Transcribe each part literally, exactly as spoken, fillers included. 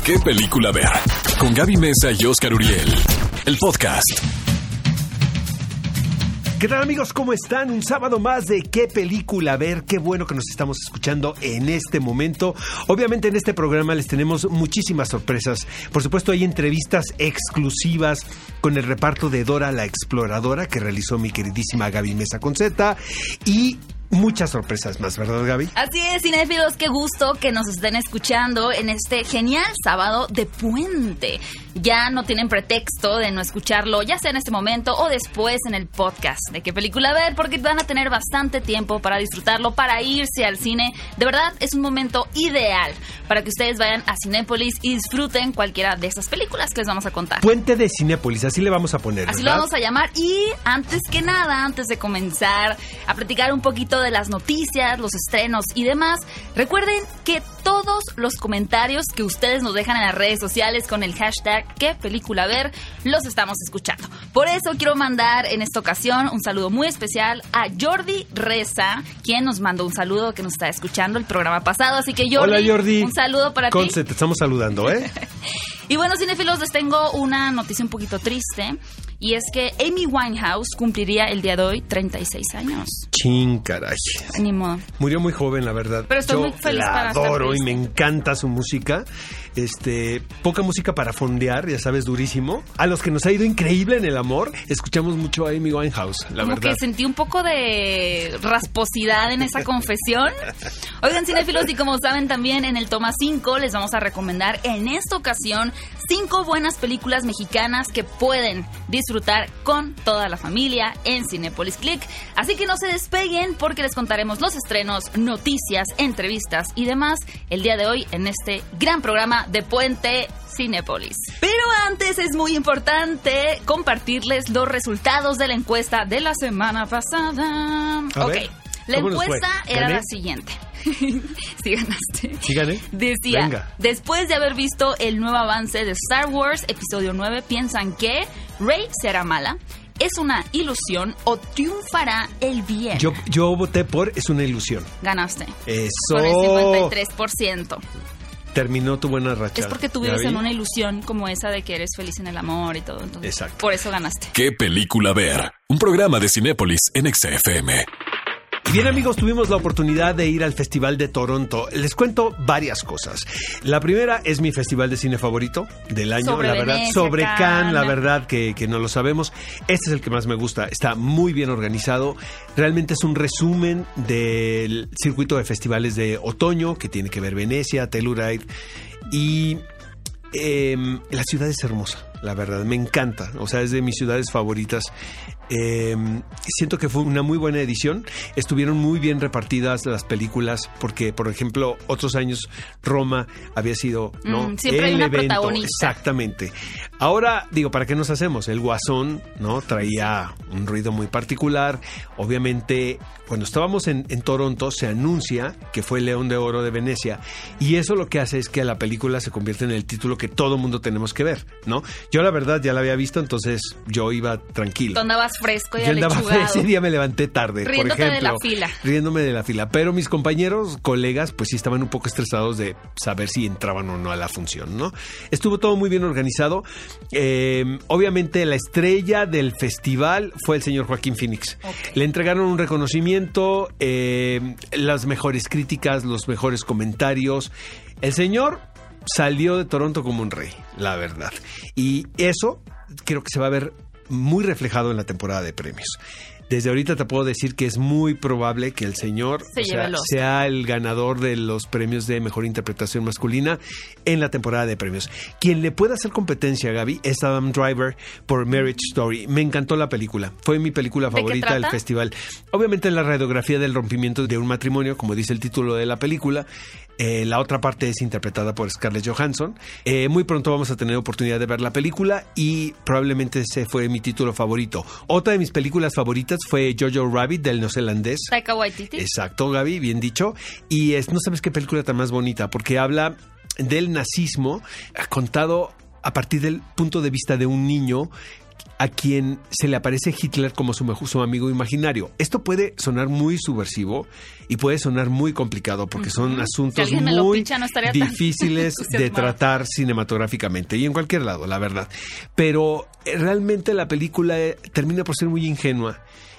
¿Qué película ver? Con Gaby Mesa y Oscar Uriel. El podcast. ¿Qué tal, amigos? ¿Cómo están? Un sábado más de ¿Qué película ver? Qué bueno que nos estamos escuchando en este momento. Obviamente en este programa les tenemos muchísimas sorpresas. Por supuesto hay entrevistas exclusivas con el reparto de Dora la Exploradora que realizó mi queridísima Gaby Mesa con Z y muchas sorpresas más, ¿verdad, Gaby? Así es, cinéfilos, qué gusto que nos estén escuchando en este genial sábado de puente. Ya no tienen pretexto de no escucharlo, ya sea en este momento o después en el podcast de qué película ver, porque van a tener bastante tiempo para disfrutarlo, para irse al cine. De verdad, es un momento ideal para que ustedes vayan a Cinépolis y disfruten cualquiera de estas películas que les vamos a contar. Puente de Cinépolis, así le vamos a poner, Así ¿verdad? lo vamos a llamar. Y antes que nada, antes de comenzar a platicar un poquito de las noticias, los estrenos y demás, recuerden que todos los comentarios que ustedes nos dejan en las redes sociales con el hashtag qué película ver, los estamos escuchando. Por eso quiero mandar en esta ocasión un saludo muy especial a Jordi Reza, quien nos mandó un saludo, que nos está escuchando el programa pasado. Así que Jordi, hola, Jordi. Un saludo para Conce, ti. te estamos saludando, ¿eh? Y bueno, cinéfilos, les tengo una noticia un poquito triste. Y es que Amy Winehouse cumpliría el día de hoy treinta y seis años. Chin, caray. Ni modo. Murió muy joven, la verdad. Pero estoy Yo muy feliz la para estar adoro y triste. me encanta su música. Este, poca música para fondear, ya sabes, durísimo. A los que nos ha ido increíble en el amor, escuchamos mucho a Amy Winehouse, la Como verdad. que sentí un poco de rasposidad en esa confesión. Oigan, cinéfilos, y como saben también en el Toma cinco les vamos a recomendar en esta ocasión cinco buenas películas mexicanas que pueden disfrutar con toda la familia en Cinépolis Click. Así que no se despeguen porque les contaremos los estrenos, noticias, entrevistas y demás el día de hoy en este gran programa de Puente Cinépolis. Pero antes es muy importante compartirles los resultados de la encuesta de la semana pasada. A ok, ver, la ¿cómo nos fue? encuesta era ¿Gané? la siguiente. Sí ganaste. ¿Sí gané? Decía, Venga. después de haber visto el nuevo avance de Star Wars Episodio nueve, piensan que Rey será mala, es una ilusión o triunfará el bien. Yo, yo voté por Es una ilusión. Ganaste. Eso. Con el cincuenta y tres por ciento. Terminó tu buena racha. Es porque tú ¿Ya vives vi? en una ilusión como esa de que eres feliz en el amor y todo. Entonces, Exacto. por eso ganaste. ¿Qué película ver? Un programa de Cinépolis en X F M. Bien, amigos, tuvimos la oportunidad de ir al Festival de Toronto. Les cuento varias cosas. La primera es mi festival de cine favorito del año, Sobre la verdad. Venecia, Sobre Cannes. Cannes, la verdad que, que no lo sabemos. Este es el que más me gusta. Está muy bien organizado. Realmente es un resumen del circuito de festivales de otoño, que tiene que ver Venecia, Telluride. Y eh, la ciudad es hermosa, la verdad. Me encanta. O sea, es de mis ciudades favoritas. Eh, siento que fue una muy buena edición. Estuvieron muy bien repartidas las películas porque, por ejemplo, otros años Roma había sido, ¿no? Mm, siempre hay el una evento. protagonista. Exactamente. Ahora, digo, ¿para qué nos hacemos? El Guasón, ¿no? Traía un ruido muy particular. Obviamente, cuando estábamos en, en Toronto, se anuncia que fue el León de Oro de Venecia. Y eso lo que hace es que la película se convierte en el título que todo mundo tenemos que ver, ¿no? Yo, la verdad, ya la había visto, entonces yo iba tranquilo. Tú andabas fresco y Yo andaba, alechugado. ese día me levanté tarde, Riéndote por de ejemplo. la fila. Riéndome de la fila. Pero mis compañeros, colegas, pues sí estaban un poco estresados de saber si entraban o no a la función, ¿no? Estuvo todo muy bien organizado. Eh, obviamente la estrella del festival fue el señor Joaquín Phoenix. Okay. Le entregaron un reconocimiento, eh, las mejores críticas, los mejores comentarios. El señor salió de Toronto como un rey, la verdad. Y eso creo que se va a ver muy reflejado en la temporada de premios. Desde ahorita te puedo decir que es muy probable que el señor Se o sea, lleve el Oscar. sea el ganador de los premios de mejor interpretación masculina en la temporada de premios. Quien le puede hacer competencia, Gaby, es Adam Driver por Marriage Story. Me encantó la película. Fue mi película ¿De qué favorita del trata? festival. Obviamente la radiografía del rompimiento de un matrimonio, como dice el título de la película. Eh, la otra parte es interpretada por Scarlett Johansson. Eh, muy pronto vamos a tener oportunidad de ver la película y probablemente ese fue mi título favorito. Otra de mis películas favoritas fue Jojo Rabbit del neozelandés. Taika Waititi. Exacto, Gaby, bien dicho. Y es, no sabes qué película tan más bonita porque habla del nazismo contado a partir del punto de vista de un niño a quien se le aparece Hitler como su, su amigo imaginario. Esto puede sonar muy subversivo y puede sonar muy complicado porque son uh-huh. asuntos si muy picha, no difíciles de tratar cinematográficamente y en cualquier lado, la verdad. Pero eh, realmente la película eh, termina por ser muy ingenua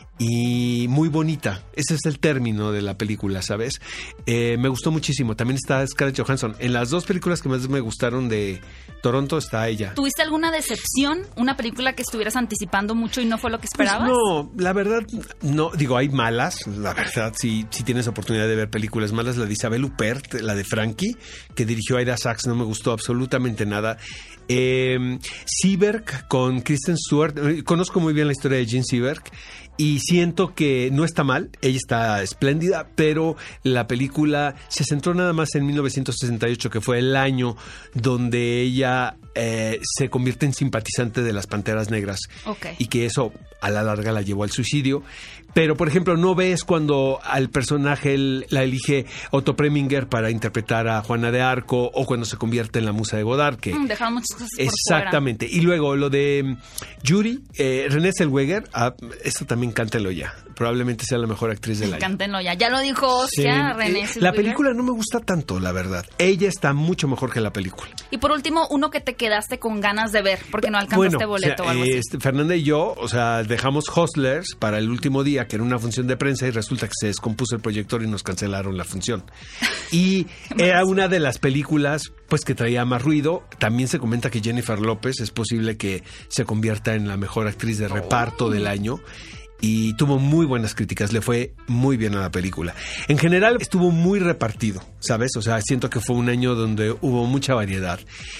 y muy bonita. Ese es el término de la película, ¿sabes? Eh, me gustó muchísimo. También está Scarlett Johansson. En las dos películas que más me gustaron de Toronto está ella. ¿Tuviste alguna decepción? ¿Una película que estuvieras anticipando mucho y no fue lo que esperabas? Pues no, la verdad, no. Digo, hay malas. La verdad, si, si tienes oportunidad de ver películas malas, la de Isabelle Huppert, la de Frankie, que dirigió Ida Sachs, no me gustó absolutamente nada. Eh, Seberg con Kristen Stewart. Conozco muy bien la historia de Jean Seberg y siento que no está mal, ella está espléndida, pero la película se centró nada más en mil novecientos sesenta y ocho, que fue el año donde ella eh, se convierte en simpatizante de las Panteras Negras. Okay. Y que eso a la larga la llevó al suicidio. Pero, por ejemplo, no ves cuando al personaje él, la elige Otto Preminger para interpretar a Juana de Arco o cuando se convierte en la musa de Godard. Que mm, dejaron muchas cosas por exactamente. fuera. Y luego lo de Yuri, eh, Renée Zellweger, ah, esto también cántelo ya. Probablemente sea la mejor actriz del año. Cántenlo ya. Ya lo dijo Oscar, sí. Renée eh, Zellweger. La película no me gusta tanto, la verdad. Ella está mucho mejor que la película. Y por último, uno que te quedaste con ganas de ver porque no alcanzaste bueno, boleto o sea, o algo así. Este, Fernanda y yo, o sea, dejamos Hustlers para el último día, que era una función de prensa, y resulta que se descompuso el proyector y nos cancelaron la función. Y era una de las películas pues que traía más ruido. También se comenta que Jennifer López es posible que se convierta en la mejor actriz de reparto oh. del año. Y tuvo muy buenas críticas, le fue muy bien a la película. En general estuvo muy repartido, ¿sabes? O sea, siento que fue un año donde hubo mucha variedad.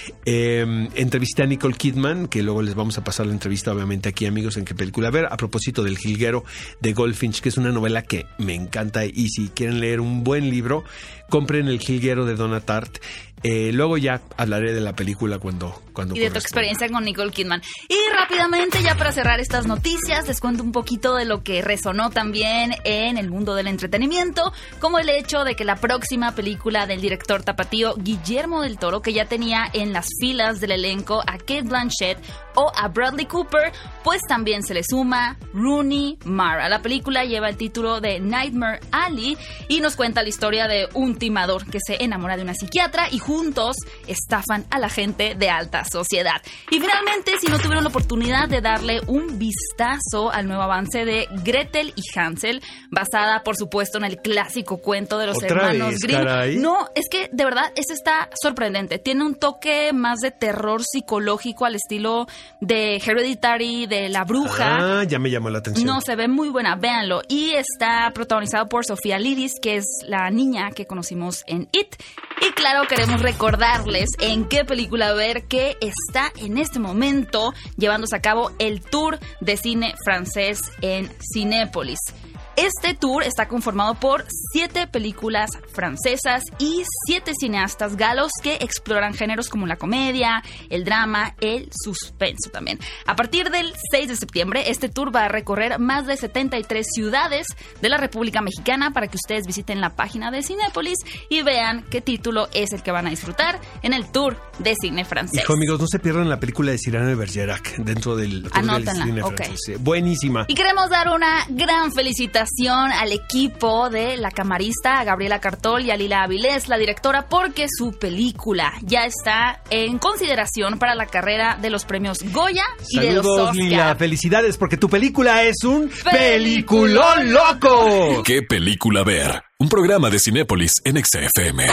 Eh, entrevisté a Nicole Kidman, que luego les vamos a pasar la entrevista obviamente aquí, amigos, en qué película ver, a propósito del Jilguero de Goldfinch, que es una novela que me encanta, y si quieren leer un buen libro, compren El Jilguero de Donna Tartt. Eh, luego ya hablaré de la película cuando, cuando y de tu experiencia con Nicole Kidman. Y rápidamente, ya para cerrar estas noticias, les cuento un poquito de lo que resonó también en el mundo del entretenimiento, como el hecho de que la próxima película del director tapatío Guillermo del Toro, que ya tenía en las filas del elenco a Cate Blanchett o a Bradley Cooper, pues también se le suma Rooney Mara. La película lleva el título de Nightmare Alley y nos cuenta la historia de un timador que se enamora de una psiquiatra y juntos estafan a la gente de alta sociedad. Y finalmente, si no tuvieron la oportunidad de darle un vistazo al nuevo avance de Gretel y Hansel, basada por supuesto en el clásico cuento de los hermanos Grimm. No, es que de verdad este está sorprendente. Tiene un toque más de terror psicológico al estilo de Hereditary, de La Bruja. Ah, ya me llamó la atención. No, se ve muy buena, véanlo. Y está protagonizado por Sofía Lidis, que es la niña que conocimos en It. Y claro, queremos recordarles en qué película ver, que está en este momento llevándose a cabo el tour de cine francés en Cinépolis. Este tour está conformado por siete películas francesas y siete cineastas galos que exploran géneros como la comedia, el drama, el suspenso también. A partir del seis de septiembre, este tour va a recorrer más de setenta y tres ciudades de la República Mexicana para que ustedes visiten la página de Cinépolis y vean qué título es el que van a disfrutar en el tour de cine francés. Hijo, amigos, no se pierdan la película de Cyrano de Bergerac dentro del tour Anótenla, del cine okay. francés. Buenísima. Y queremos dar una gran felicitación al equipo de La Camarista, a Gabriela Cartol y a Lila Avilés, la directora, porque su película ya está en consideración para la carrera de los premios Goya y Saludos, de los Oscar. Lila, felicidades, porque tu película es un peliculón loco. ¿Qué película ver? Un programa de Cinépolis en X F M.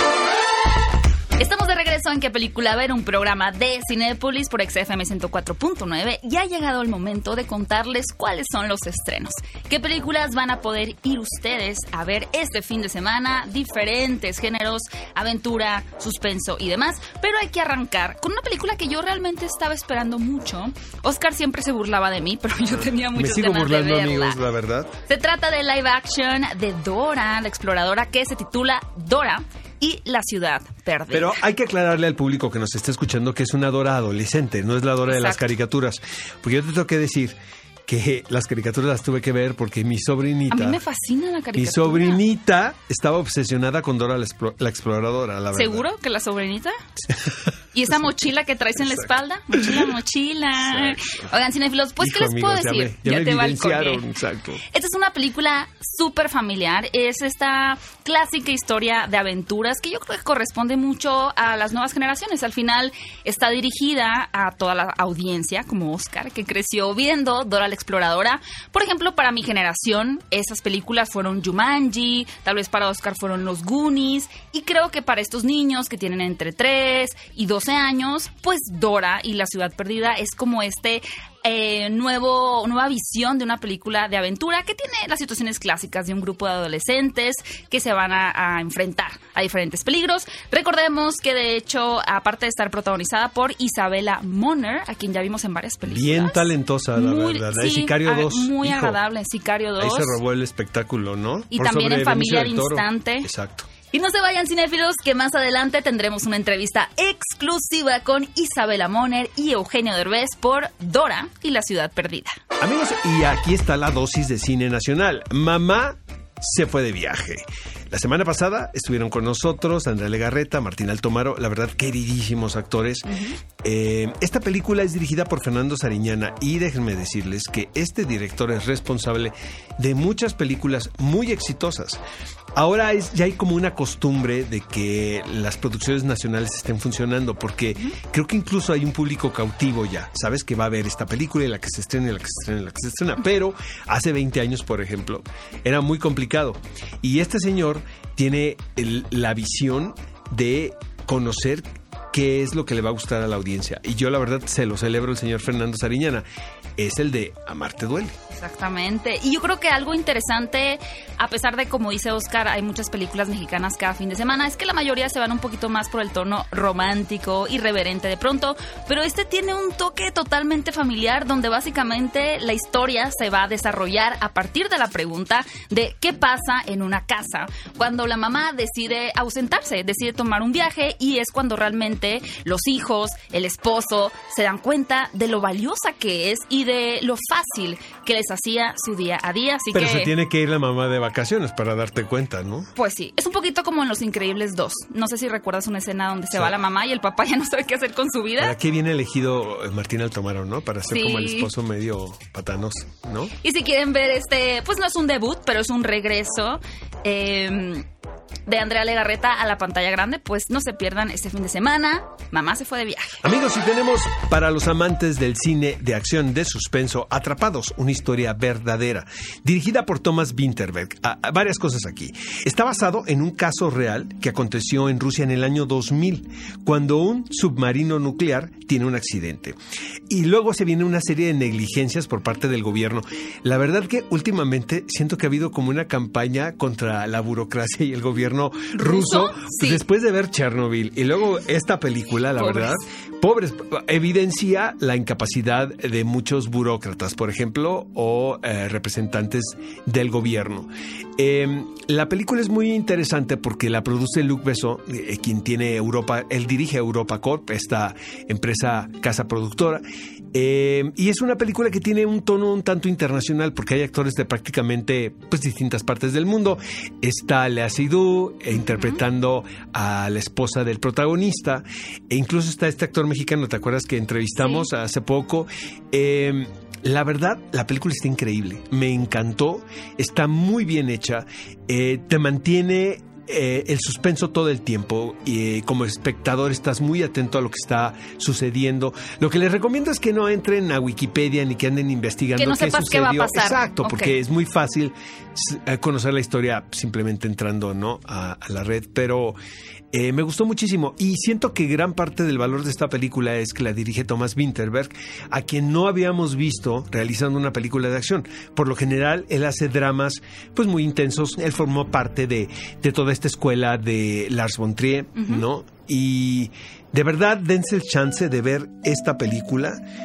Estamos de regreso en ¿Qué película ver? Un programa de Cinépolis por X F M ciento cuatro punto nueve. Y ha llegado el momento de contarles cuáles son los estrenos. ¿Qué películas van a poder ir ustedes a ver este fin de semana? Diferentes géneros, aventura, suspenso y demás. Pero hay que arrancar con una película que yo realmente estaba esperando mucho. Oscar siempre se burlaba de mí, pero yo tenía muchas Me sigo ganas de burlando, verla. amigos, la verdad. Se trata de live action de Dora, la exploradora, que se titula Dora y la ciudad perdida. Pero hay que aclararle al público que nos está escuchando que es una Dora adolescente, no es la Dora Exacto. de las caricaturas. Porque yo te tengo que decir que las caricaturas las tuve que ver porque mi sobrinita... A mí me fascina la caricatura. Mi sobrinita estaba obsesionada con Dora la, explo- la exploradora, la verdad. ¿Seguro que la sobrinita? Y esa mochila que traes en la espalda, mochila, mochila. Exacto. Oigan, cinéfilos, pues, Hijo, ¿qué les amigos, puedo decir? Ya, me, ya, ya me te evidenciaron, exacto. Esta es una película súper familiar. Es esta clásica historia de aventuras que yo creo que corresponde mucho a las nuevas generaciones. Al final está dirigida a toda la audiencia, como Oscar, que creció viendo Dora la Exploradora. Por ejemplo, para mi generación, esas películas fueron Jumanji, tal vez para Oscar fueron Los Goonies, y creo que para estos niños que tienen entre tres y doce años, pues Dora y la Ciudad Perdida es como este eh, nuevo nueva visión de una película de aventura que tiene las situaciones clásicas de un grupo de adolescentes que se van a, a enfrentar a diferentes peligros. Recordemos que de hecho, aparte de estar protagonizada por Isabella Moner, a quien ya vimos en varias películas. Bien talentosa, la muy, verdad. Sí, Sicario dos. Muy hijo, agradable, Sicario dos. Ahí se robó el espectáculo, ¿no? Y por también en Familia de Toro. Instante. Exacto. Y no se vayan, cinéfilos, que más adelante tendremos una entrevista exclusiva con Isabella Moner y Eugenio Derbez por Dora y la Ciudad Perdida. Amigos, y aquí está la dosis de cine nacional. Mamá se fue de viaje. La semana pasada estuvieron con nosotros Andrea Legarreta, Martín Altomaro, la verdad, queridísimos actores. Uh-huh. Eh, esta película es dirigida por Fernando Sariñana y déjenme decirles que este director es responsable de muchas películas muy exitosas. Ahora es, ya hay como una costumbre de que las producciones nacionales estén funcionando, porque uh-huh. creo que incluso hay un público cautivo ya. Sabes que va a ver esta película y la que se estrena, y la que se estrena, y la que se estrena. Pero hace veinte años, por ejemplo, era muy complicado. Y este señor tiene el, la visión de conocer qué es lo que le va a gustar a la audiencia. Y yo la verdad se lo celebro el señor Fernando Sariñana. Es el de Amarte duele. Exactamente. Y yo creo que algo interesante, a pesar de, como dice Oscar, hay muchas películas mexicanas cada fin de semana, es que la mayoría se van un poquito más por el tono romántico, irreverente de pronto, pero este tiene un toque totalmente familiar donde básicamente la historia se va a desarrollar a partir de la pregunta de qué pasa en una casa cuando la mamá decide ausentarse, decide tomar un viaje, y es cuando realmente los hijos, el esposo, se dan cuenta de lo valiosa que es y de lo fácil que les hacía su día a día. Así Pero que, se tiene que ir la mamá de vacaciones para darte cuenta, ¿no? Pues sí, es un poquito como en Los Increíbles dos. No sé si recuerdas una escena donde se sí. va la mamá y el papá ya no sabe qué hacer con su vida. Para qué viene elegido Martín Altomaro, ¿no? Para ser sí. como el esposo medio patanoso, ¿no? Y si quieren ver este, pues no es un debut, pero es un regreso eh, de Andrea Legarreta a la pantalla grande, pues no se pierdan este fin de semana. Mamá se fue de viaje. Amigos, y tenemos para los amantes del cine de acción de suspenso, Atrapados, una historia verdadera, dirigida por Thomas Vinterberg. Ah, varias cosas aquí. Está basado en un caso real que aconteció en Rusia en el año dos mil, cuando un submarino nuclear tiene un accidente. Y luego se viene una serie de negligencias por parte del gobierno. La verdad que últimamente siento que ha habido como una campaña contra la burocracia y el gobierno ruso, ¿Ruso? Sí. Después de ver Chernobyl y luego esta película, la pobres. verdad, pobres, evidencia la incapacidad de muchos burócratas, por ejemplo, o eh, representantes del gobierno. Eh, la película es muy interesante porque la produce Luc Besson, eh, quien tiene Europa, él dirige Europa Corp, esta empresa casa productora. Eh, y es una película que tiene un tono un tanto internacional porque hay actores de prácticamente pues, distintas partes del mundo. Está Léa Seydoux eh, interpretando uh-huh. a la esposa del protagonista, e incluso está este actor mexicano, ¿te acuerdas que entrevistamos sí. hace poco? Eh, La verdad, la película está increíble. Me encantó. Está muy bien hecha. Eh, te mantiene eh, el suspenso todo el tiempo. Y eh, como espectador estás muy atento a lo que está sucediendo. Lo que les recomiendo es que no entren a Wikipedia ni que anden investigando que no qué sepas sucedió. Qué va a pasar. Exacto, okay. porque es muy fácil conocer la historia simplemente entrando, ¿no? a, a la red. Pero Eh, me gustó muchísimo y siento que gran parte del valor de esta película es que la dirige Thomas Vinterberg, a quien no habíamos visto realizando una película de acción. Por lo general, él hace dramas pues muy intensos. Él formó parte de, de toda esta escuela de Lars von Trier, uh-huh. ¿no? Y de verdad, dense el chance de ver esta película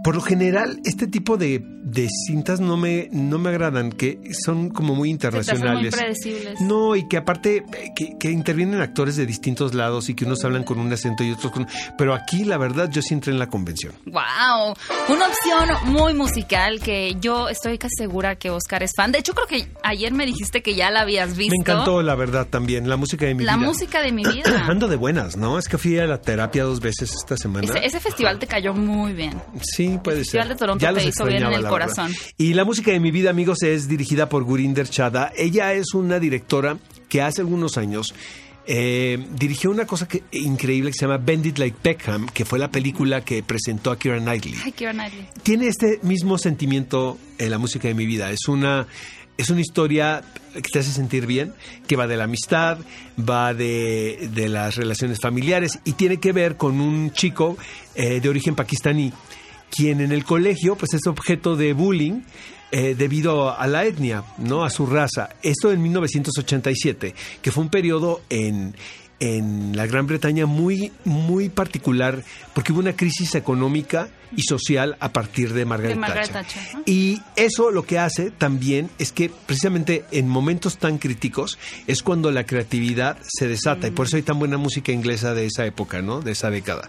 por lo general, este tipo de, de cintas no me, no me agradan, que son como muy internacionales. Muy predecibles. No, y que aparte, que, que intervienen actores de distintos lados y que unos hablan con un acento y otros con... Pero aquí, la verdad, yo sí entré en la convención. ¡Wow! Una opción muy musical que yo estoy casi segura que Oscar es fan. De hecho, creo que ayer me dijiste que ya la habías visto. Me encantó, la verdad, también. La música de mi la vida. La música de mi vida. Ando de buenas, ¿no? Es que fui a la terapia dos veces esta semana. Ese, ese festival te cayó muy bien. Sí, puede el ser. El Festival de Toronto ya te hizo bien en el corazón. Verdad. Y la música de mi vida, amigos, es dirigida por Gurinder Chadha. Ella es una directora que hace algunos años eh, dirigió una cosa que, increíble que se llama Bend It Like Beckham, que fue la película que presentó a Keira Knightley. Ay, Keira Knightley. Tiene este mismo sentimiento en la música de mi vida. Es una... Es una historia que te hace sentir bien, que va de la amistad, va de, de las relaciones familiares y tiene que ver con un chico eh, de origen pakistaní, quien en el colegio pues es objeto de bullying eh, debido a la etnia, ¿no? A su raza. Esto en mil novecientos ochenta y siete, que fue un periodo en... en la Gran Bretaña muy, muy particular, porque hubo una crisis económica y social a partir de Margaret, de Margaret Thatcher. Thatcher, ¿no? Y eso lo que hace también es que precisamente en momentos tan críticos es cuando la creatividad se desata, mm. y por eso hay tan buena música inglesa de esa época, ¿no? De esa década.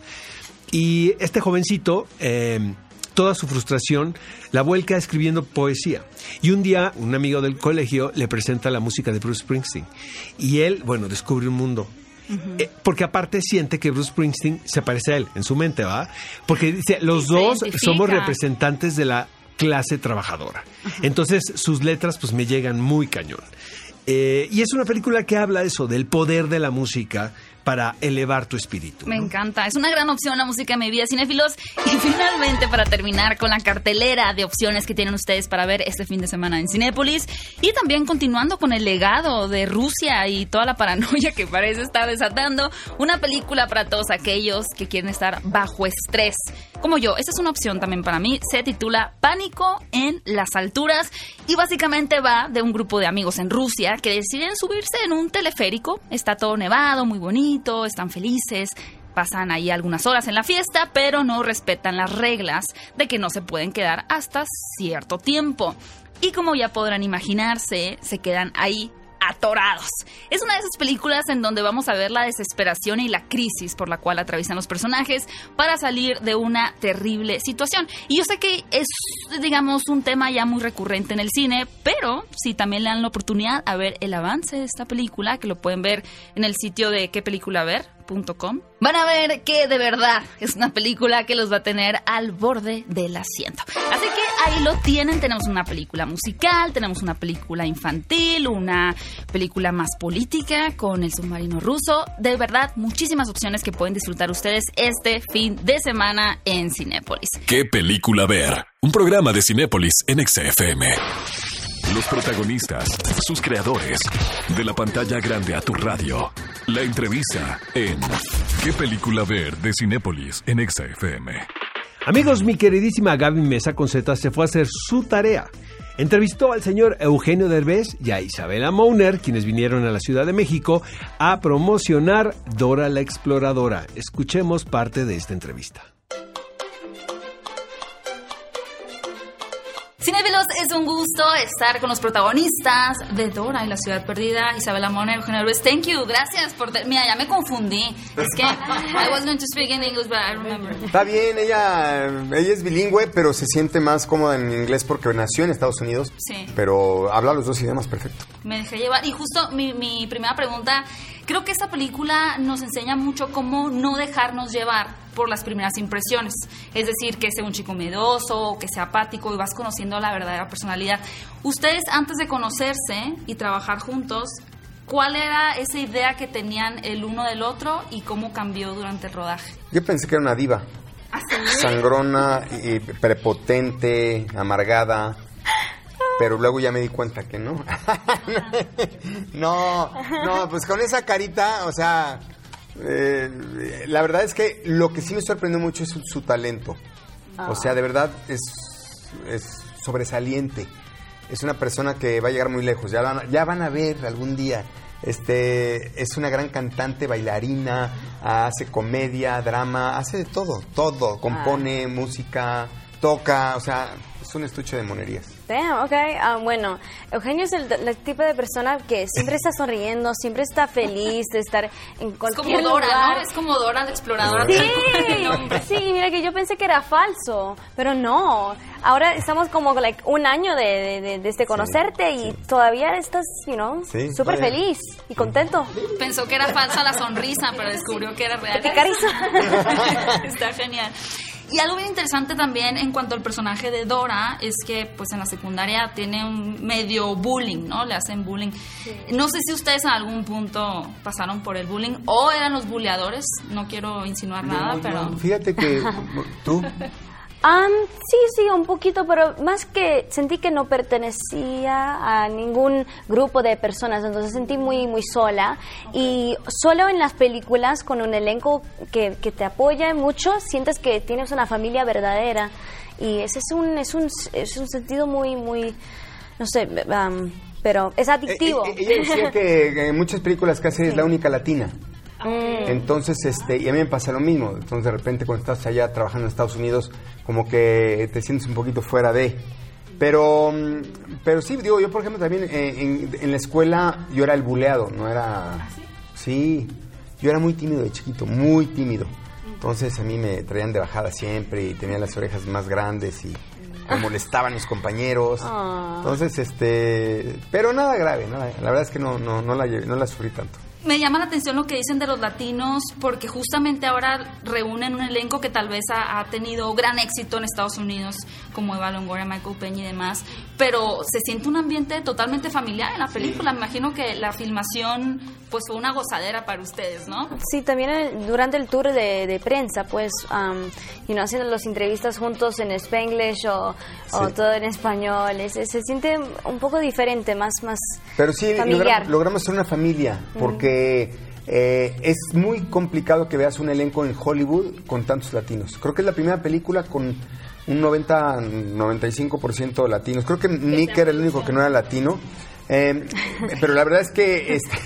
Y este jovencito... Eh, toda su frustración la vuelca escribiendo poesía. Y un día, un amigo del colegio le presenta la música de Bruce Springsteen. Y él, bueno, descubre un mundo. Uh-huh. Eh, porque aparte siente que Bruce Springsteen se parece a él, en su mente, ¿va? Porque dice, los dos somos representantes de la clase trabajadora. Uh-huh. Entonces, sus letras, pues, me llegan muy cañón. Eh, y es una película que habla eso, del poder de la música para elevar tu espíritu, ¿no? Me encanta, es una gran opción la música de mi vida, cinéfilos. Y finalmente, para terminar con la cartelera de opciones que tienen ustedes para ver este fin de semana en Cinépolis, y también continuando con el legado de Rusia y toda la paranoia que parece estar desatando, una película para todos aquellos que quieren estar bajo estrés, como yo. Esta es una opción también para mí, se titula Pánico en las alturas, y básicamente va de un grupo de amigos en Rusia que deciden subirse en un teleférico. Está todo nevado, muy bonito, están felices, pasan ahí algunas horas en la fiesta, pero no respetan las reglas de que no se pueden quedar hasta cierto tiempo. Y como ya podrán imaginarse, se quedan ahí atorados. Es una de esas películas en donde vamos a ver la desesperación y la crisis por la cual atraviesan los personajes para salir de una terrible situación. Y yo sé que es, digamos, un tema ya muy recurrente en el cine, pero si también le dan la oportunidad a ver el avance de esta película, que lo pueden ver en el sitio de qué película ver punto com, van a ver que de verdad es una película que los va a tener al borde del asiento. Así que ahí lo tienen, tenemos una película musical, tenemos una película infantil, una película más política con El submarino ruso. De verdad, muchísimas opciones que pueden disfrutar ustedes este fin de semana en Cinépolis. ¿Qué película ver? Un programa de Cinépolis en X F M. Los protagonistas, sus creadores, de la pantalla grande a tu radio. La entrevista en ¿Qué película ver? De Cinépolis en X F M. Amigos, mi queridísima Gaby Mesa con Z se fue a hacer su tarea. Entrevistó al señor Eugenio Derbez y a Isabela Mauner, quienes vinieron a la Ciudad de México a promocionar Dora la Exploradora. Escuchemos parte de esta entrevista. Cinéfilos, es un gusto estar con los protagonistas de Dora y la Ciudad Perdida, Isabela Mauner, Eugenio Derbez. Thank you, gracias por... Te- Mira, ya me confundí. Es que I was going to speak in English, but I remember. Está bien, ella, ella es bilingüe, pero se siente más cómoda en inglés porque nació en Estados Unidos. Sí. Pero habla los dos idiomas perfecto. Me dejé llevar. Y justo mi, mi primera pregunta, creo que esta película nos enseña mucho cómo no dejarnos llevar por las primeras impresiones. Es decir, que sea un chico miedoso, que sea apático, y vas conociendo la verdadera personalidad. Ustedes, antes de conocerse y trabajar juntos, ¿cuál era esa idea que tenían el uno del otro y cómo cambió durante el rodaje? Yo pensé que era una diva. ¿Ah, sí? Sangrona, y prepotente, amargada. Pero luego ya me di cuenta que no. No, no, pues con esa carita, o sea... Eh, la verdad es que lo que sí me sorprendió mucho es su, su talento. Oh. O sea, de verdad es, es sobresaliente. Es una persona que va a llegar muy lejos. Ya van, ya van a ver algún día. Este, es una gran cantante, bailarina, hace comedia, drama, hace de todo, todo. Compone, ah. música, toca, o sea, es un estuche de monerías. Damn, ok. Uh, bueno, Eugenio es el, el tipo de persona que siempre está sonriendo, siempre está feliz de estar en cualquier lugar. Es como Dora, lugar. ¿no? Es como Dora la exploradora. Sí, sí, mira que yo pensé que era falso, pero no. Ahora estamos como like, un año de, de, de, de conocerte sí, y sí. todavía estás, you know, sí, súper feliz y contento. Pensó que era falsa la sonrisa, pero descubrió que era real. ¡Qué carisa! Está genial. Y algo bien interesante también en cuanto al personaje de Dora es que pues en la secundaria tiene un medio bullying, ¿no? Le hacen bullying. Sí. No sé si ustedes en algún punto pasaron por el bullying o eran los bulleadores, no quiero insinuar no, nada, no, pero... Fíjate que tú... Um, sí, sí, un poquito, pero más que sentí que no pertenecía a ningún grupo de personas, entonces sentí muy, muy sola. Okay. Y solo en las películas, con un elenco que, que te apoya mucho, sientes que tienes una familia verdadera. Y ese es un, es un, es un sentido muy, muy, no sé, um, pero es adictivo. Eh, eh, ella decía que en muchas películas casi sí. es la única latina. Mm. Entonces, este, y a mí me pasa lo mismo. Entonces, de repente, cuando estás allá trabajando en Estados Unidos, como que te sientes un poquito fuera de. Pero, pero sí, digo, yo, por ejemplo, también eh, en, en la escuela yo era el buleado, no era... Sí, yo era muy tímido de chiquito, muy tímido. Entonces, a mí me traían de bajada siempre y tenía las orejas más grandes y me molestaban mis compañeros. Oh. Entonces, este... Pero nada grave, nada. La verdad es que no, no, no, la, no la sufrí tanto. Me llama la atención lo que dicen de los latinos, porque justamente ahora reúnen un elenco que tal vez ha, ha tenido gran éxito en Estados Unidos, como Eva Longoria, Michael Peña y demás, pero se siente un ambiente totalmente familiar en la película. Me imagino que la filmación pues fue una gozadera para ustedes, ¿no? Sí, también el, durante el tour de, de prensa, pues, um, you know, haciendo las entrevistas juntos en Spanglish o, sí. o todo en español, es, es, se siente un poco diferente, más, más pero sí, familiar. Logramos, logramos ser una familia, porque Eh, es muy complicado que veas un elenco en Hollywood con tantos latinos. Creo que es la primera película con un noventa, noventa y cinco por ciento latinos. Creo que Nick era el único que no era latino. Eh, pero la verdad es que este,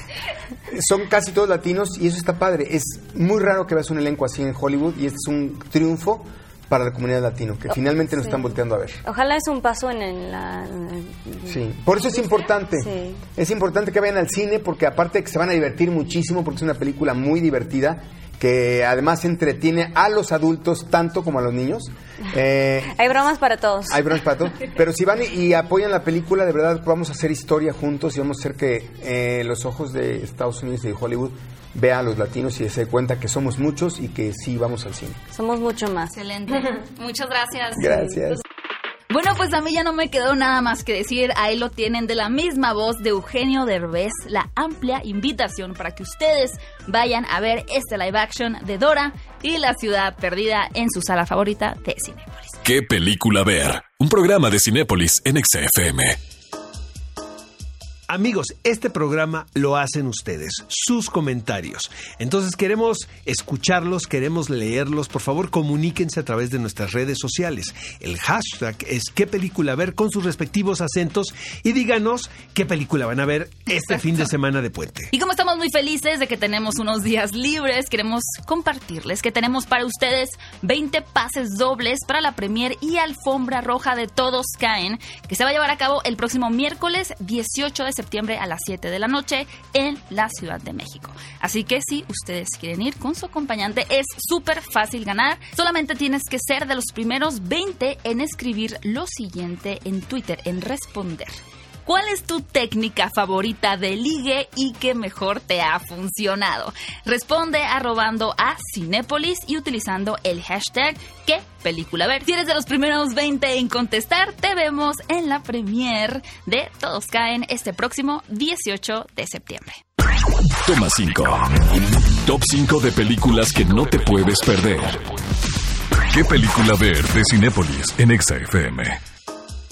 son casi todos latinos y eso está padre. Es muy raro que veas un elenco así en Hollywood y este es un triunfo para la comunidad latina, que finalmente nos sí. están volteando a ver. Ojalá es un paso en, en la... En... Sí, por eso es importante. Sí. Es importante que vayan al cine, porque aparte que se van a divertir muchísimo, porque es una película muy divertida, que además entretiene a los adultos tanto como a los niños. Eh, hay bromas para todos. Hay bromas para todos. Pero si van y, y apoyan la película, de verdad vamos a hacer historia juntos y vamos a hacer que eh, los ojos de Estados Unidos y de Hollywood vean a los latinos y se dé cuenta que somos muchos y que sí vamos al cine. Somos mucho más. Excelente. Muchas gracias. Gracias. Bueno, pues a mí ya no me quedó nada más que decir. Ahí lo tienen, de la misma voz de Eugenio Derbez, la amplia invitación para que ustedes vayan a ver este live action de Dora y la ciudad perdida en su sala favorita de Cinépolis. ¿Qué película ver? Un programa de Cinépolis en X F M. Amigos, este programa lo hacen ustedes, sus comentarios. Entonces queremos escucharlos, queremos leerlos. Por favor, comuníquense a través de nuestras redes sociales. El hashtag es qué película ver con sus respectivos acentos y díganos qué película van a ver este Exacto. fin de semana de puente. Y como estamos muy felices de que tenemos unos días libres, queremos compartirles que tenemos para ustedes veinte pases dobles para la premier y alfombra roja de Todos Caen, que se va a llevar a cabo el próximo miércoles dieciocho de septiembre a las siete de la noche en la Ciudad de México. Así que si ustedes quieren ir con su acompañante, es súper fácil ganar. Solamente tienes que ser de los primeros veinte en escribir lo siguiente en Twitter, en responder. ¿Cuál es tu técnica favorita de ligue y que mejor te ha funcionado? Responde arrobando a Cinépolis y utilizando el hashtag ¿qué película ver? Si eres de los primeros veinte en contestar, te vemos en la premier de Todos Caen este próximo dieciocho de septiembre. Toma cinco. Top cinco de películas que no te puedes perder. ¿Qué película ver de Cinépolis en X F M?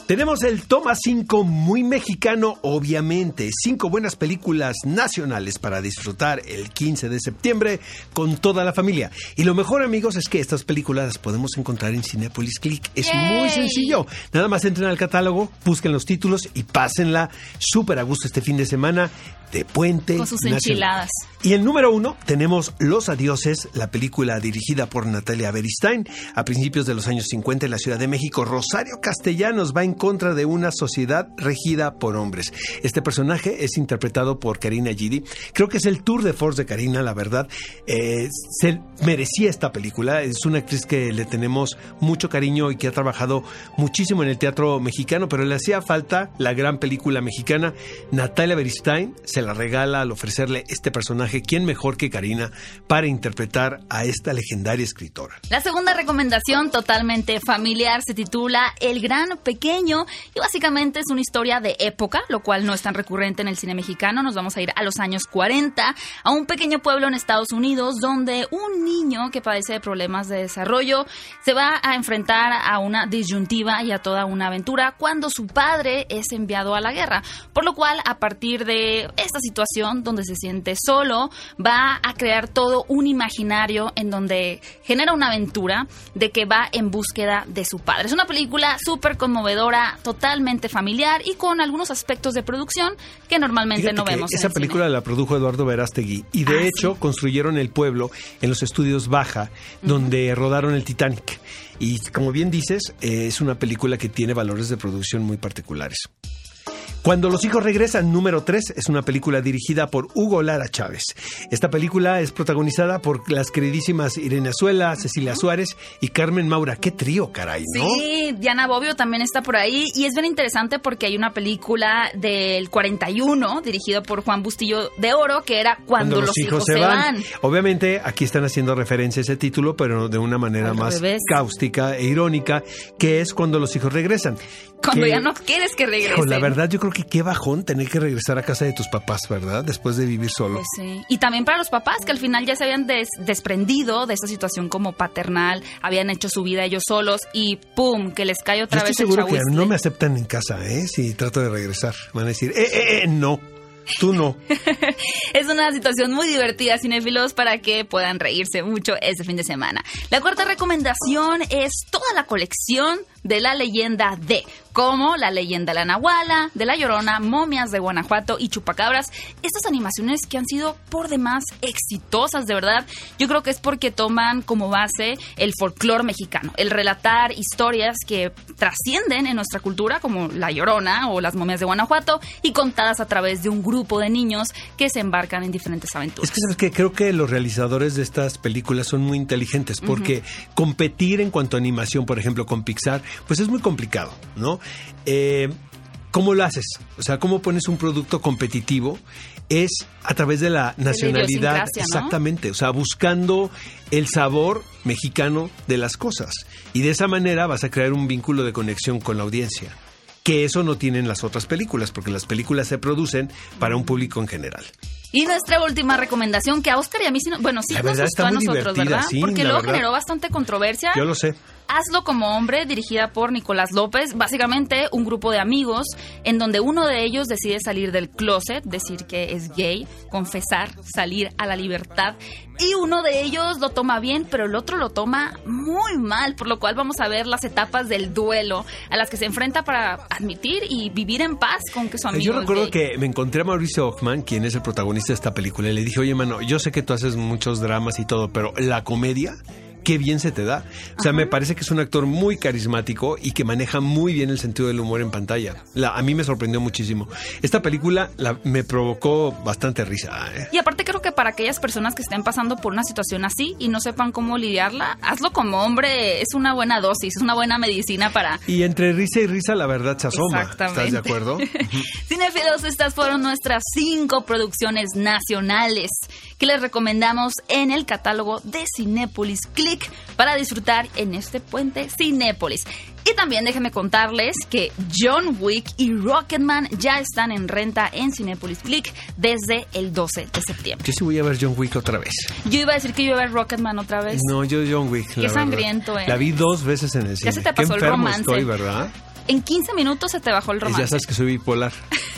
Tenemos el Toma cinco muy mexicano, obviamente. Cinco buenas películas nacionales para disfrutar el quince de septiembre con toda la familia. Y lo mejor, amigos, es que estas películas las podemos encontrar en Cinépolis Click. Es ¡Yay! Muy sencillo. Nada más entren al catálogo, busquen los títulos y pásenla súper a gusto este fin de semana de Puente con sus Nacional. enchiladas. Y el número uno tenemos Los Adioses, la película dirigida por Natalia Beristain a principios de los años cincuenta en la Ciudad de México. Rosario Castellanos va en contra de una sociedad regida por hombres. Este personaje es interpretado por Karina Gidi. Creo que es el tour de force de Karina, la verdad. Eh, se merecía esta película. Es una actriz que le tenemos mucho cariño y que ha trabajado muchísimo en el teatro mexicano, pero le hacía falta la gran película mexicana. Natalia Beristain se la regala al ofrecerle este personaje. ¿Quién mejor que Karina para interpretar a esta legendaria escritora? La segunda recomendación, totalmente familiar, se titula El Gran Pequeño y básicamente es una historia de época, lo cual no es tan recurrente en el cine mexicano. Nos vamos a ir a los años cuarenta, a un pequeño pueblo en Estados Unidos donde un niño que padece de problemas de desarrollo se va a enfrentar a una disyuntiva y a toda una aventura cuando su padre es enviado a la guerra, por lo cual a partir de esta situación donde se siente solo, va a crear todo un imaginario en donde genera una aventura de que va en búsqueda de su padre. Es una película súper conmovedora, totalmente familiar y con algunos aspectos de producción que normalmente Fíjate no que vemos en esa el película cine. la produjo Eduardo Verástegui y de Ah, hecho sí. construyeron el pueblo en los estudios Baja, donde uh-huh. rodaron el Titanic. Y como bien dices, eh, es una película que tiene valores de producción muy particulares. Cuando los hijos regresan, número tres, es una película dirigida por Hugo Lara Chávez. Esta película es protagonizada por las queridísimas Irene Azuela, Cecilia Suárez y Carmen Maura. ¡Qué trío, caray!, ¿no? Sí, Diana Bobbio también está por ahí y es bien interesante porque hay una película del cuarenta y uno dirigida por Juan Bustillo de Oro que era Cuando, Cuando los, los hijos, hijos se van. van. Obviamente aquí están haciendo referencia a ese título, pero de una manera Al más revés. cáustica e irónica, que es Cuando los hijos regresan. Cuando que, ya no quieres que regresen. Hijo, la verdad, yo creo que qué bajón tener que regresar a casa de tus papás, ¿verdad? Después de vivir solo. Pues sí. Y también para los papás, que al final ya se habían des- desprendido de esta situación como paternal, habían hecho su vida ellos solos y ¡pum!, que les cae otra yo vez estoy seguro el que chahuizle. no me aceptan en casa, ¿eh? Si trato de regresar. Van a decir, eh, eh, eh, no. Tú no. Es una situación muy divertida, cinéfilos, para que puedan reírse mucho ese fin de semana. La cuarta recomendación es toda la colección de La Leyenda de, como La Leyenda de la Nahuala, de La Llorona, Momias de Guanajuato y Chupacabras. Estas animaciones que han sido por demás exitosas, de verdad. Yo creo que es porque toman como base el folclore mexicano, el relatar historias que trascienden en nuestra cultura, como La Llorona o Las Momias de Guanajuato, y contadas a través de un grupo de niños que se embarcan en diferentes aventuras. Es que, ¿sabes qué? Creo que los realizadores de estas películas son muy inteligentes porque uh-huh. competir en cuanto a animación, por ejemplo, con Pixar, pues es muy complicado, ¿no? Eh, ¿Cómo lo haces? O sea, ¿cómo pones un producto competitivo? Es a través de la nacionalidad. ¿no? Exactamente, o sea, buscando el sabor mexicano de las cosas. Y de esa manera vas a crear un vínculo de conexión con la audiencia. Que eso no tienen las otras películas, porque las películas se producen para un público en general. Y nuestra última recomendación, que a Oscar y a mí, sí, bueno, sí la nos verdad, gustó a nosotros, ¿verdad? Sí, porque luego verdad. generó bastante controversia. Yo lo sé. Hazlo como hombre, dirigida por Nicolás López. Básicamente un grupo de amigos en donde uno de ellos decide salir del closet, decir que es gay, confesar, salir a la libertad. Y uno de ellos lo toma bien, pero el otro lo toma muy mal, por lo cual vamos a ver las etapas del duelo a las que se enfrenta para admitir y vivir en paz con que su amigo Yo recuerdo es gay. que me encontré a Mauricio Ockman, quien es el protagonista de esta película, y le dije, oye, mano, yo sé que tú haces muchos dramas y todo, pero la comedia, qué bien se te da. O sea, Ajá. me parece que es un actor muy carismático y que maneja muy bien el sentido del humor en pantalla. La, a mí me sorprendió muchísimo. Esta película la, me provocó bastante risa, ¿eh? Y aparte creo que para aquellas personas que estén pasando por una situación así y no sepan cómo lidiarla, hazlo como hombre, es una buena dosis, es una buena medicina para... Y entre risa y risa la verdad se asoma. Exactamente. ¿Estás de acuerdo? Cinéfilos, estas fueron nuestras cinco producciones nacionales que les recomendamos en el catálogo de Cinépolis Click para disfrutar en este puente Cinépolis. Y también déjenme contarles que John Wick y Rocketman ya están en renta en Cinépolis Click desde el doce de septiembre. Yo sí voy a ver John Wick otra vez. Yo iba a decir que yo iba a ver Rocketman otra vez. No, yo John Wick. Qué sangriento, ¿eh? La vi dos veces en el cine. Ya se te pasó Qué el enfermo romance. Estoy, ¿verdad? En quince minutos se te bajó el romance. Ya sabes que soy bipolar.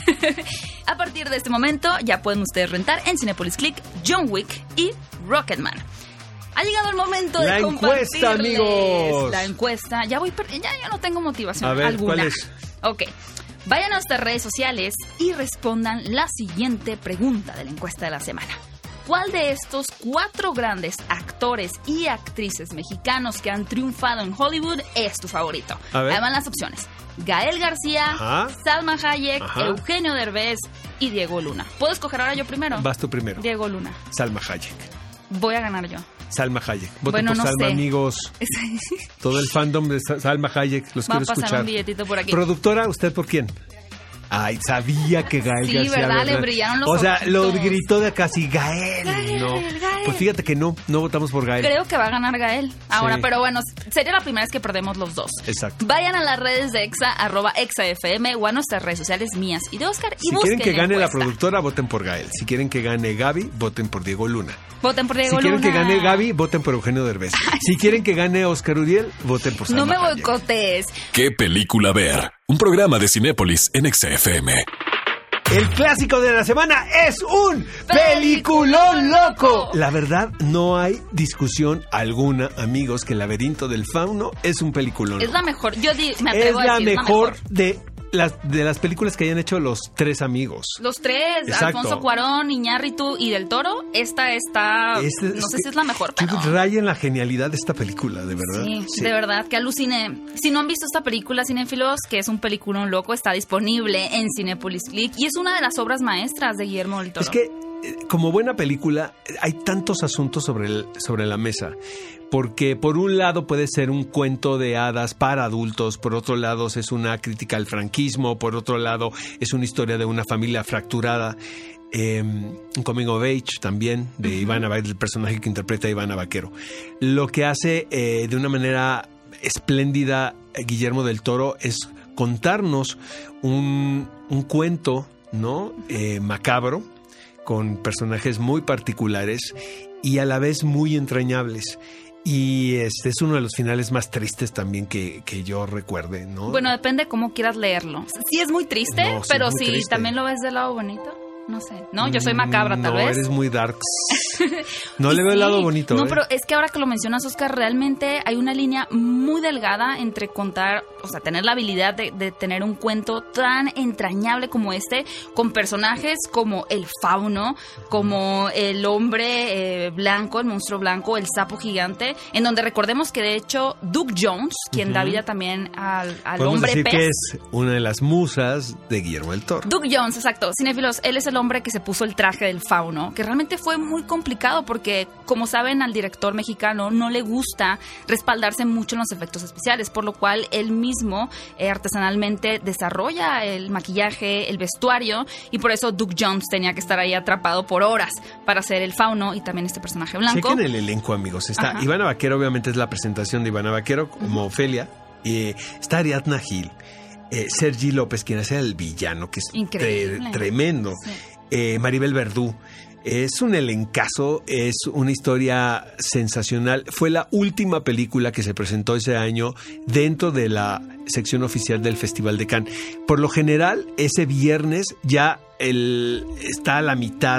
A partir de este momento ya pueden ustedes rentar en Cinépolis Click John Wick y Rocketman. Ha llegado el momento la de compartirles encuesta, amigos. La encuesta. Ya voy per- ya, ya no tengo motivación A ver, alguna. ¿cuál es? Ok. Vayan a nuestras redes sociales y respondan la siguiente pregunta de la encuesta de la semana. ¿Cuál de estos cuatro grandes actores y actrices mexicanos que han triunfado en Hollywood es tu favorito? A ver. Ahí van las opciones. Gael García, Ajá. Salma Hayek, Ajá. Eugenio Derbez y Diego Luna. ¿Puedo escoger ahora yo primero? Vas tú primero. Diego Luna. Salma Hayek. Voy a ganar yo. Salma Hayek. Voten Bueno, por no Salma, sé. amigos. Todo el fandom de Sa- Salma Hayek. Los Va a quiero pasar escuchar. un billetito por aquí. Productora, ¿usted por quién? Ay, sabía que Gael Sí, García ¿verdad? Le Bernal. brillaron los O sea, lo ojitos. gritó de casi Gael. Gael, no. Gael. Pues fíjate que no, no votamos por Gael. Creo que va a ganar Gael ahora, Sí. pero bueno, sería la primera vez que perdemos los dos. Exacto. Vayan a las redes de Exa, arroba ExaFM o a nuestras redes sociales mías y de Oscar y Si busquen quieren que gane la encuesta. productora, voten por Gael. Si quieren que gane Gaby, voten por Diego Luna. Voten por Diego Si quieren Luna. que gane Gaby, voten por Eugenio Derbez. Si quieren que gane Oscar Uriel, voten por Salma No me Hayek. boicotes. ¿Qué película ver? Un programa de Cinépolis en X F M. El clásico de la semana es un ¡Peliculón peliculón loco. loco! La verdad, no hay discusión alguna, amigos, que El laberinto del fauno es un peliculón Es loco. la mejor. Yo di- me Es atrevo a la decir, mejor es la mejor. de las, de las películas que hayan hecho los tres amigos. Los tres, Exacto. Alfonso Cuarón, Iñárritu y Del Toro, esta está, Este- no sé este- si es la mejor, yo pero... raya en la genialidad de esta película, de verdad. Sí, de verdad, que aluciné. Si no han visto esta película, cinéfilos, que es un peliculón loco, está disponible en Cinépolis Click y es una de las obras maestras de Guillermo del Toro. Es que, eh, como buena película, eh, hay tantos asuntos sobre, el- sobre la mesa. Porque por un lado puede ser un cuento de hadas para adultos, por otro lado es una crítica al franquismo, por otro lado es una historia de una familia fracturada. Eh, un coming of age también de Ivana Vaquero, el personaje que interpreta a Ivana Vaquero. Lo que hace eh, de una manera espléndida eh, Guillermo del Toro es contarnos un, un cuento, ¿no? Eh, macabro, con personajes muy particulares y a la vez muy entrañables. Y este es uno de los finales más tristes también que, que yo recuerde, ¿no? Bueno, depende cómo quieras leerlo. Sí es muy triste, No, sí pero es muy si triste. también lo ves del lado bonito, no sé. No, yo soy macabra, tal no, vez. eres muy darks. No Y le veo el sí, lado bonito. No, ¿eh? pero es que ahora que lo mencionas, Oscar, realmente hay una línea muy delgada entre contar, o sea, tener la habilidad de, de tener un cuento tan entrañable como este, con personajes como el fauno, como el hombre eh, blanco, el monstruo blanco, el sapo gigante, en donde recordemos que de hecho Duke Jones, quien da vida también al, al Podemos hombre decir pez. que es una de las musas de Guillermo del Toro. Duke Jones, exacto. Cinéfilos, él es el hombre que se puso el traje del fauno, que realmente fue muy complicado porque, como saben, al director mexicano no le gusta respaldarse mucho en los efectos especiales, por lo cual él mismo eh, artesanalmente desarrolla el maquillaje, el vestuario, y por eso Duke Jones tenía que estar ahí atrapado por horas para hacer el fauno y también este personaje blanco. Chequen el elenco, amigos. Está Ajá. Ivana Vaquero, obviamente es la presentación de Ivana Vaquero como Ofelia. Eh, está Ariadna Gil. Eh, Sergi López, quien hace el villano, que es Increíble. tre- tremendo. Sí. Eh, Maribel Verdú. Es un elencazo, es una historia sensacional. Fue la última película que se presentó ese año dentro de la sección oficial del Festival de Cannes. Por lo general, ese viernes ya el, está a la mitad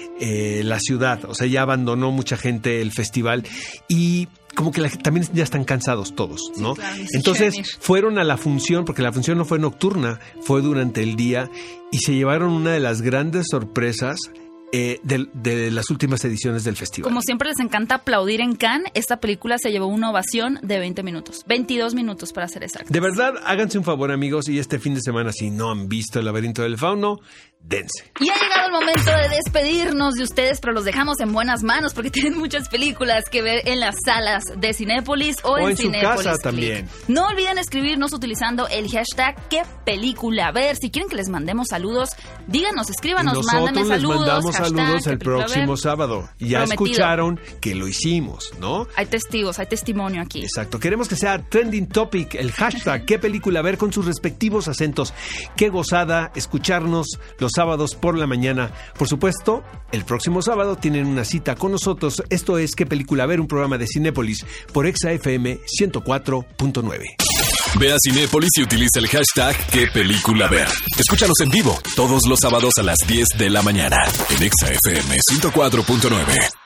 eh, la ciudad, o sea, ya abandonó mucha gente el festival y como que la, también ya están cansados todos, ¿no? claro, ni se Entonces quieren ir. fueron a la función, porque la función no fue nocturna, fue durante el día y se llevaron una de las grandes sorpresas eh, de, de las últimas ediciones del festival. Como siempre les encanta aplaudir en Cannes, esta película se llevó una ovación de veinte minutos. veintidós minutos para ser exactos. De verdad, háganse un favor, amigos, y este fin de semana, si no han visto El laberinto del fauno, dense. Y ha llegado el momento de despedirnos de ustedes, pero los dejamos en buenas manos porque tienen muchas películas que ver en las salas de Cinépolis o, O en, en su Cinépolis casa Click. también. No olviden escribirnos utilizando el hashtag qué película ver. Si quieren que les mandemos saludos, díganos, escríbanos, Nosotros mándenme les saludos. mandamos hashtag, saludos qué el película próximo ver. sábado. Ya Prometido. escucharon que lo hicimos, ¿no? Hay testigos, hay testimonio aquí. Exacto. Queremos que sea trending topic el hashtag qué película ver con sus respectivos acentos. Qué gozada escucharnos los sábados por la mañana. Por supuesto, el próximo sábado tienen una cita con nosotros. Esto es qué película ver, un programa de Cinépolis por Exa F M ciento cuatro punto nueve. Ve a Cinépolis y utiliza el hashtag qué película ver. Escúchanos en vivo todos los sábados a las diez de la mañana en Exa F M ciento cuatro punto nueve.